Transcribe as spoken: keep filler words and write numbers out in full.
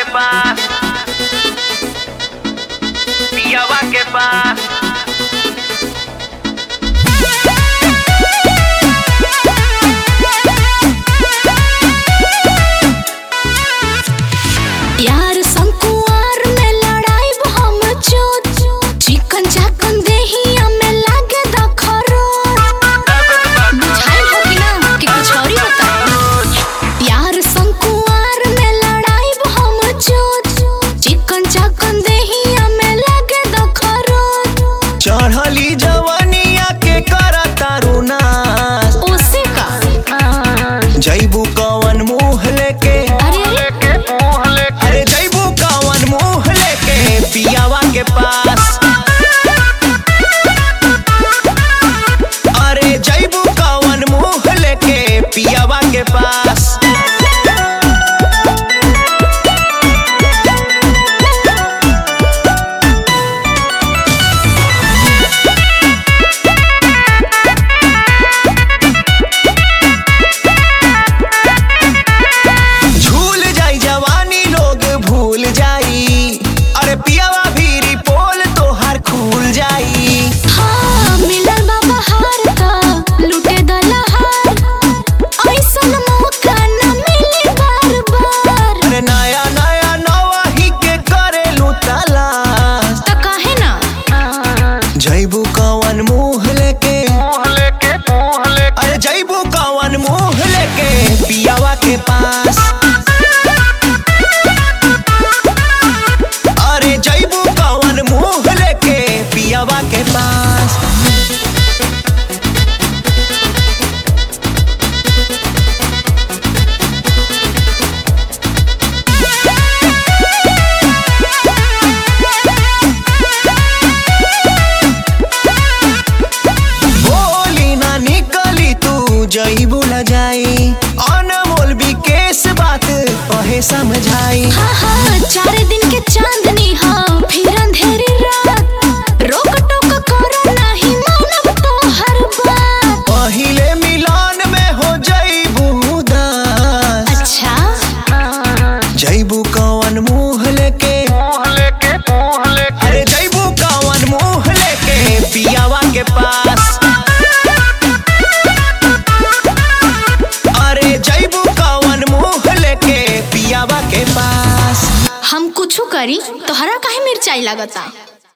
पास, पियावा के पास। यार संकुआर में लड़ाई हम चोट, चिकन चाकन देहिया में लागे दखरो। बुझाई हो कि ना कि कुछ और ही बता। यार संकुआर में लड़ाई हम चोट, चिकन चाकन देहिया में लागे दखरो। चढ़ली जवानिया के करता रुनास, ओसे का जैबू कवन मुँह लेके, अरे अरे अरे जैबू कवन मुँह लेके पियावा के पास। अरे जैबू कवन मुँह लेके पियावा के पास। झूल जाई जवानी लोग भूल जाई, अरे पियावा भीरी पोल तोहार खुल जाई। हाँ मिलल बा बहार का लुटे दलहार, ऐसन मौका न मिली बार बार। अरे नया नया नवाही के करेलू तलाश, त काहे ना जैबू कवन मुँह लेके, अरे जैबू कवन मुँह लेके पियावा के पास। अरे जैबू कवन मुँह लेके पियावा के पास। बोली ना निकली तू जैबू न जाई, अनमोल विकेश बात कहे समझाई। हाँ हाँ चार दिन के चांदनी हाँ फिर अंधेरी रात, रोक टोक करो नहीं मानब तो हर बात। पहिले मिलन में हो जैबू दास, अच्छा जैबू कवन मुँह लेके, अरे जैबू कवन मुँह लेके पियावा के पास। अरे जैबू कवन मुँह लेके पियावा के पास। हम कुछ करी तोहरा काहे मिर्चाई लागता।